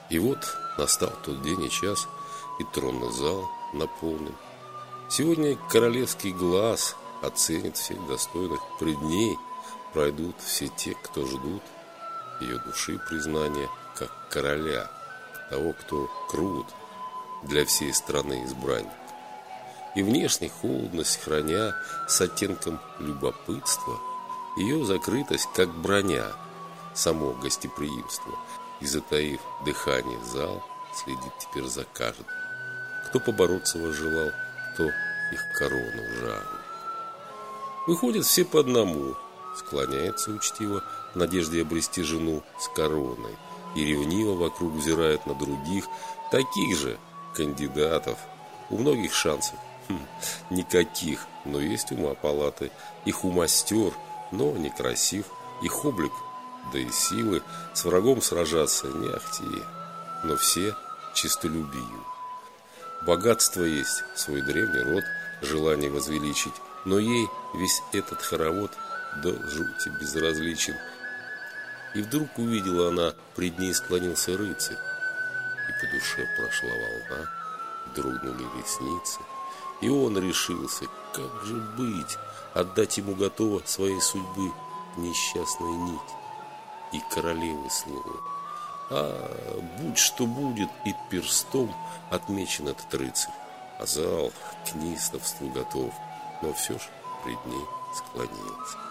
И вот настал тот день и час, и тронный зал наполнен. Сегодня королевский глаз оценит всех достойных. Пред ней пройдут все те, кто ждут ее души признания, как короля, того, кто крут, для всей страны избранник. И внешне холодность храня, с оттенком любопытства, ее закрытость, как броня, само гостеприимство. И, затаив дыхание, зал следит теперь за каждым, кто побороться возжелал, кто их корону жаждет. Выходят все по одному, склоняется учтиво в надежде обрести жену с короной, и ревниво вокруг взирает на других, таких же кандидатов. У многих шансов никаких, но есть ума палаты, их умастер, но некрасив, их облик, да и силы, с врагом сражаться не ахти, но все честолюбию. Богатство есть, свой древний род, желание возвеличить, но ей весь этот хоровод до жути безразличен. И вдруг увидела она, пред ней склонился рыцарь, и по душе прошла волна, дрогнули ресницы, и он решился, как же быть, отдать ему готово своей судьбы несчастная нить и королевы слово. А будь что будет, и перстом отмечен этот рыцарь, а зал к неистовству готов, но все ж пред ней склонился.